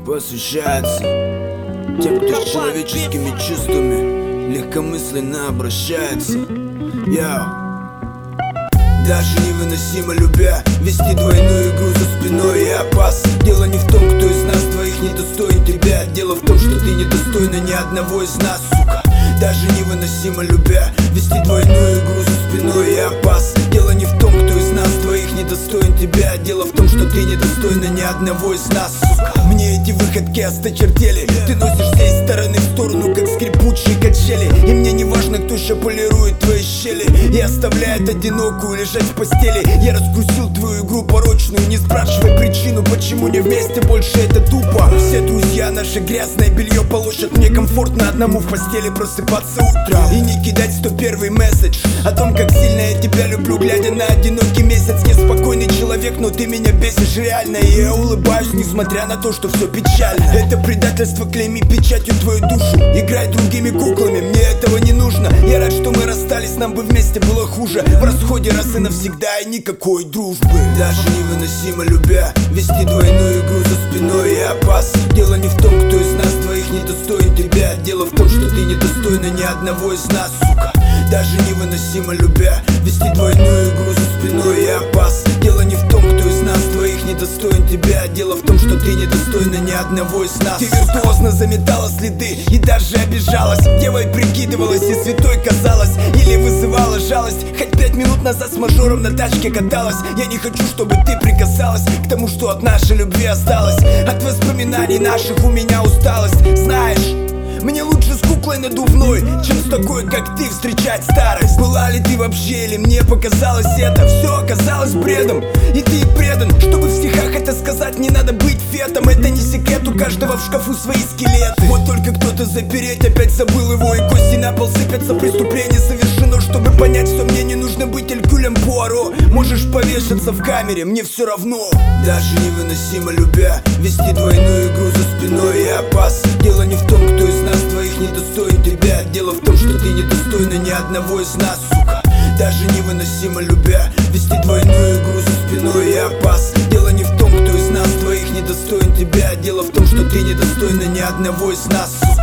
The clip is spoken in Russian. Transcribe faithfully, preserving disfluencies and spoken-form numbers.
посвящается тем, кто с человеческими чувствами легкомысленно обращается. Я даже невыносимо любя вести двойную игру за спиной и опас. Дело не в том, кто из нас двоих недостоин тебя. Дело в том, что ты недостойна ни одного из нас, сука. Даже невыносимо любя вести двойную игру за спиной и опас. Дело не в том, кто из нас двоих недостоин тебя. Дело в том, что ты недостойна ни одного из нас, сука. Мне эти выходки осточертели. Ты носишься из стороны в сторону, как скрипучие качели. И мне не важно, кто шапулирует твои щели и оставляет одинокую лежать в постели. Я раскусил твою игру порочную. Не спрашивай причину, почему не вместе, больше это тупо. Все друзья наше грязное белье полощут. Мне комфортно одному в постели просыпаться утром и не кидать сто первый месседж о том, как сильно я тебя люблю, глядя на одинокий месяц. Неспокойный человек, но ты меня бесишь реально. И я улыбаюсь, несмотря на то, что все печально. Это предательство, клейми печатью твою душу. Играй другими куклами, мне этого не нужно. Я рад, что мы расстались, нам бы вместе было хуже. В расходе раз и навсегда, и никакой дружбы. Даже невыносимо любя вести двойную игру за спиной и опас. Дело не в том, кто из нас двоих недостоин тебя. Дело в том, что ты недостойна ни одного из нас, сука. Даже невыносимо любя вести двойную игру за спиной и опас. Дело не в том, кто из нас двоих недостоин тебя. Дело в том, что ты недостойна ни одного из нас. Ты виртуозно заметала следы и даже обижалась. Девой прикидывалась и святой казалась. Или вызывала жалость. Хоть пять минут назад с мажором на тачке каталась. Я не хочу, чтобы ты прикасалась к тому, что от нашей любви осталось. От воспоминаний наших у меня усталость. Знаешь, мне лучше с куклой надувной, чем с такой, как ты, встречать старость. Была ли ты вообще, или мне показалось это? Все оказалось бредом, и ты предан. Чтобы в стихах это сказать, не надо быть фетом. Это не секрет, у каждого в шкафу свои скелеты. Вот только кто-то запереть опять забыл его, и кости на пол сыпятся. Преступление совершено, чтобы понять, что мне не нужно быть Эркюлем Пуаро. Можешь повешаться в камере, мне все равно. Даже невыносимо любя вести двойную игру за спиной и опас. Дело не в том, кто из нас двоих недостоин тебя. Дело в том, что ты недостойна ни одного из нас, сука. Даже невыносимо любя вести двойную игру за спиной и опас. Дело не в том, кто из нас двоих недостоин тебя. Дело в том, что ты недостойна ни одного из нас, сука.